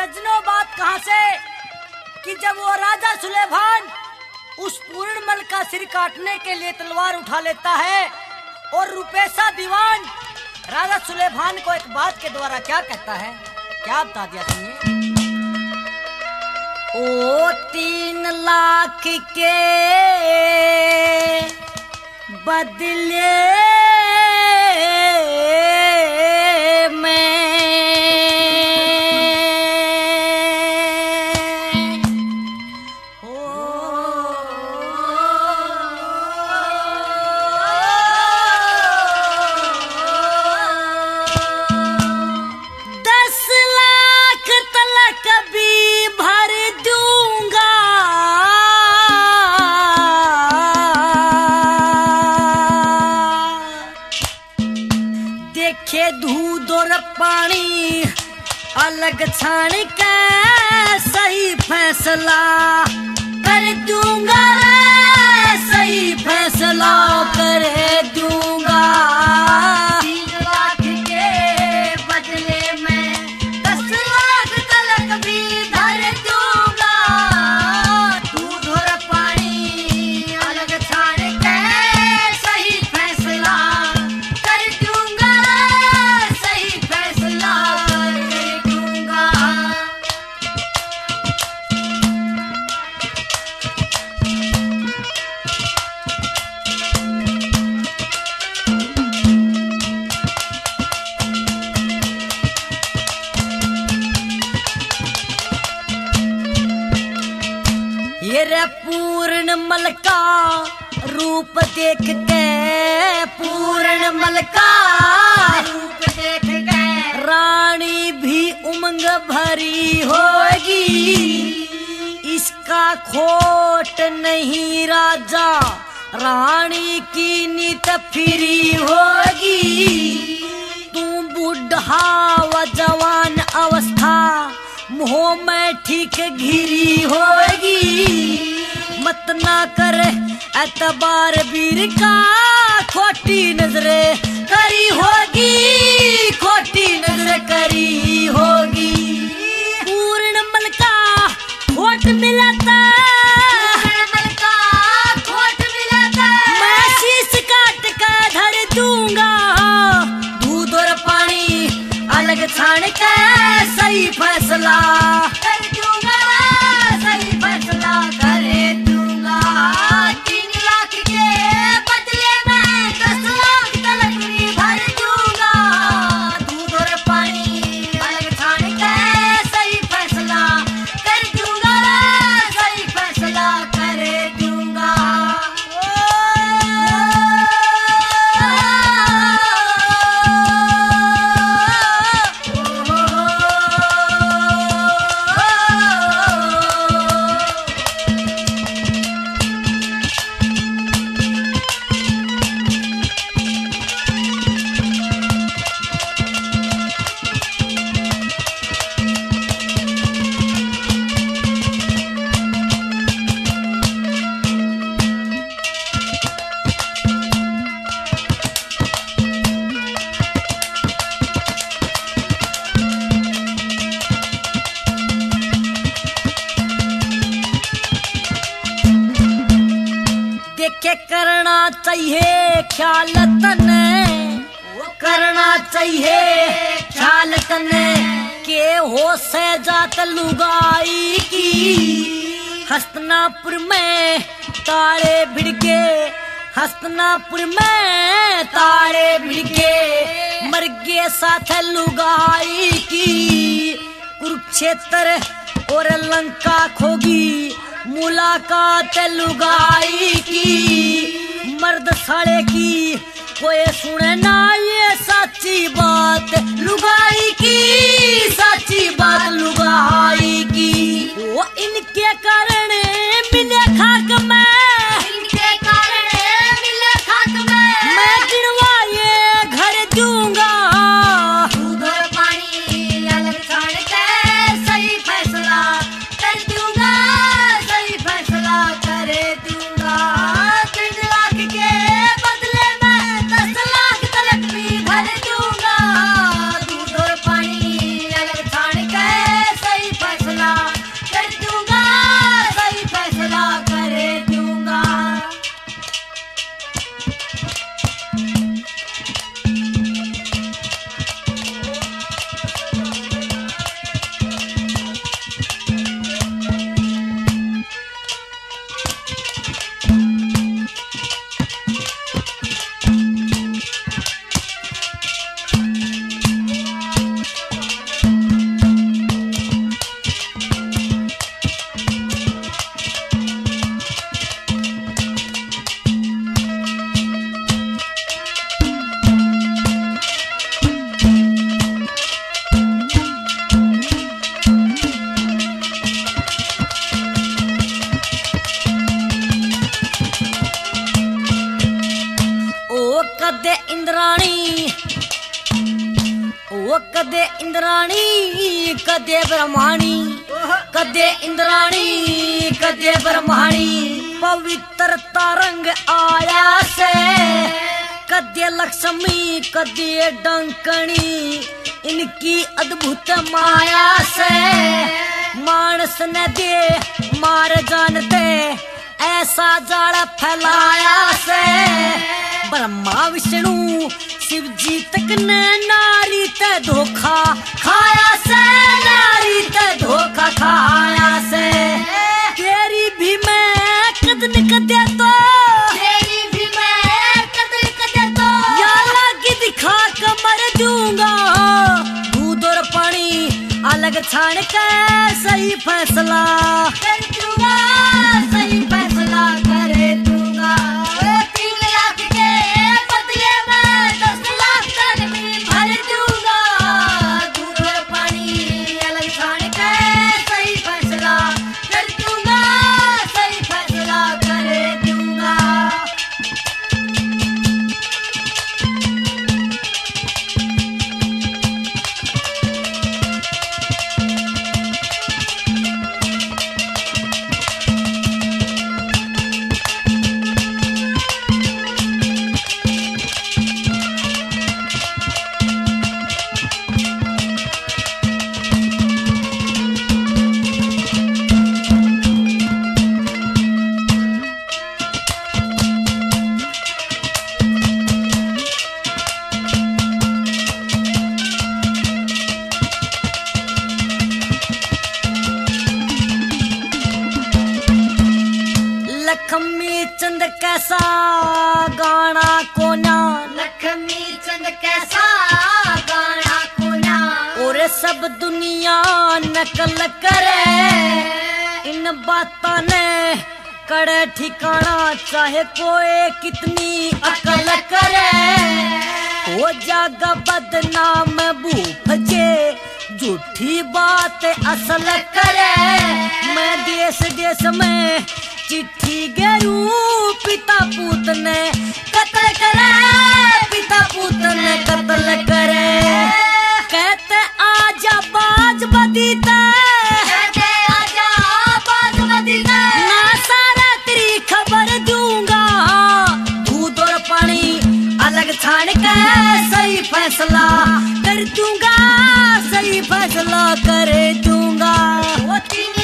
सज्जनों, बात कहां से कि जब वो राजा सुलेमान उस पूर्णमल का सिर काटने के लिए तलवार उठा लेता है और रुपेशा दीवान राजा सुलेमान को एक बात के द्वारा क्या कहता है, क्या बता दिया सुनिए। ओ 3 लाख के बदले में दूध और पानी अलग छान के सही फैसला कर दूंगा, सही फैसला कर दूंगा। 3 लाख के बदले में 10 लाख तलक भी धर दूंगा। दूध और पानी अलग छान के सही फैसला कर दूंगा, सही फैसला कर दूंगा। ये रे पूर्णमल का रूप देख के, पूर्णमल का रूप देख के रानी भी उमंग भरी होगी। इसका खोट नहीं राजा रानी की नीत फिरी होगी। तू बुढ़ा व जवान अवस्था मुँह में ठीक घिरी होगी। मत ना कर एतबार वीर का, खोटी नजरे करी होगी, खोटी नजर करी होगी। पूर्णमल का खोट मिलाता, पूर्णमल का खोट मिलाता, मैं शीश काट कर धर दूंगा। दूध और पानी अलग छान के सही फैसला कर दूंगा, सही फैसला कर दूंगा। 3 लाख के बदले में 10 लाख तलक भी भर दूंगा। दूध और पानी अलग छान के सही फैसला कर दूंगा, सही फैसला कर दूंगा। देखे करना चाहिए ख्याल तने, वो करना चाहिए ख्याल तने के हो से जात लुगाई की। हस्तिनापुर में तारे भिड़के, हस्तिनापुर में तारे भिड़के मर गए साथ लुगाई की। कुरुक्षेत्र और लंका खोगी मुलाकात लुगाई की। मर्द साले की कोई सुने ना ये सच्ची बात लुगाई की, सच्ची बात लुगाई की। वो इनके कारण मिले खाक में, इनके कारण मिले खाक में मैं गिनवाए घर दूंगा। दूध और पानी अलग छान के सही फैसला कर दूंगा, सही फैसला कर दूंगा। 3 लाख के बदले में 10 लाख तलक भी भर दूंगा। वो कदे इंद्राणी कदे ब्रह्माणी, कदे इंद्राणी कदे ब्रह्माणी, पवित्रता रंग आया से कदे लक्ष्मी कदे डंकणी, इनकी अद्भुत माया से मानस ने दे मार जानते ऐसा जाल फैलाया से ब्रह्मा विष्णु शिव जी तक ने नारी ते धोखा खाया से, नारी ते धोखा खाया से। तेरी भी मैं कदन कदे तो, तेरी भी मैं कदन कदे तो, या लागी दिखा कमर दूंगा, दूध और पानी अलग छान के सही फैसला कर दूंगा, सही फैसला कर दूंगा। 3 लाख के बदले में 10 लाख तन में भर दूंगा, दूध और पानी अलग छान के सही फैसला कर दूंगा, सही फैसला कर दूंगा। लक्ष्मी चंद कैसा गाना कोना, लक्ष्मी चंद कैसा गाना कोना, और सब दुनिया नकल करे इन बातों ने कड़े ठिकाना, चाहे कोई कितनी अकल करे हो जागा बदनाम भूप जे झूठी बात असल करे। मैं देश देश में चिट्ठी गेरू पिता पूत ने कत्ल करे, पिता पूत ने कत्ल करे। कहते आजा बाज बदीते, कहते आजा बाज बदीते, ना सारा तेरी खबर दूंगा, दूध और पानी अलग छान के सही फैसला कर दूंगा, सही फैसला कर दूंगा। वो 3